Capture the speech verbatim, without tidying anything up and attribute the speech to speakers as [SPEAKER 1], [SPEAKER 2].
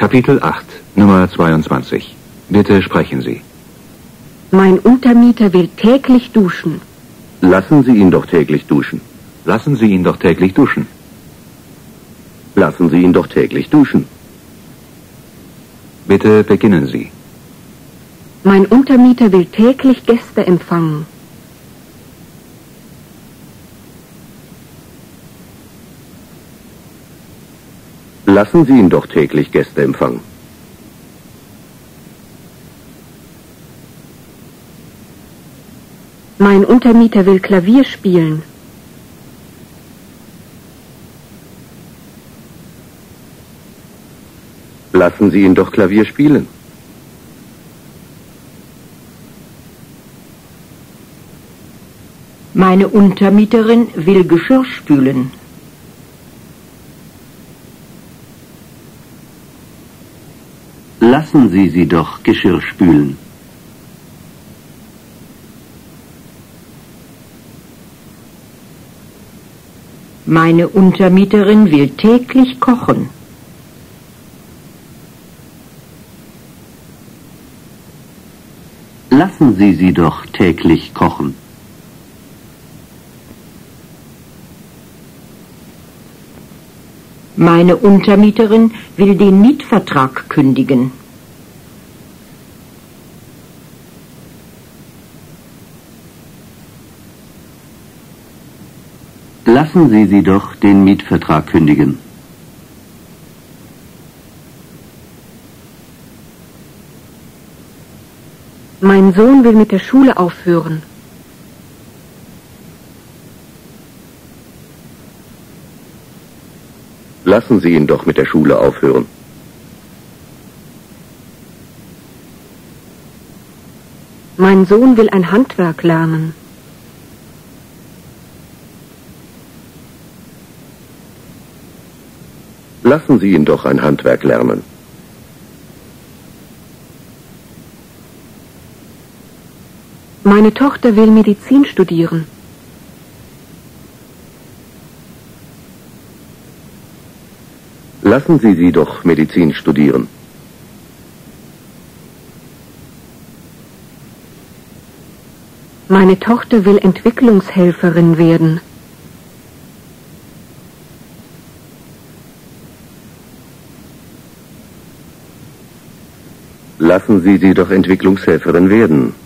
[SPEAKER 1] Kapitel acht, Nummer zweiundzwanzig. Bitte sprechen Sie.
[SPEAKER 2] Mein Untermieter will täglich duschen.
[SPEAKER 3] Lassen Sie ihn doch täglich duschen.
[SPEAKER 1] Lassen Sie ihn doch täglich duschen.
[SPEAKER 3] Lassen Sie ihn doch täglich duschen.
[SPEAKER 1] Bitte beginnen Sie.
[SPEAKER 2] Mein Untermieter will täglich Gäste empfangen.
[SPEAKER 3] Lassen Sie ihn doch täglich Gäste empfangen.
[SPEAKER 2] Mein Untermieter will Klavier spielen.
[SPEAKER 3] Lassen Sie ihn doch Klavier spielen.
[SPEAKER 4] Meine Untermieterin will Geschirr spülen.
[SPEAKER 3] Lassen Sie sie doch Geschirr spülen.
[SPEAKER 4] Meine Untermieterin will täglich kochen.
[SPEAKER 3] Lassen Sie sie doch täglich kochen.
[SPEAKER 4] Meine Untermieterin will den Mietvertrag kündigen.
[SPEAKER 3] Lassen Sie sie doch den Mietvertrag kündigen.
[SPEAKER 2] Mein Sohn will mit der Schule aufhören.
[SPEAKER 3] Lassen Sie ihn doch mit der Schule aufhören.
[SPEAKER 2] Mein Sohn will ein Handwerk lernen.
[SPEAKER 3] Lassen Sie ihn doch ein Handwerk lernen.
[SPEAKER 2] Meine Tochter will Medizin studieren.
[SPEAKER 3] Lassen Sie sie doch Medizin studieren.
[SPEAKER 2] Meine Tochter will Entwicklungshelferin werden.
[SPEAKER 3] Lassen Sie sie doch Entwicklungshelferin werden.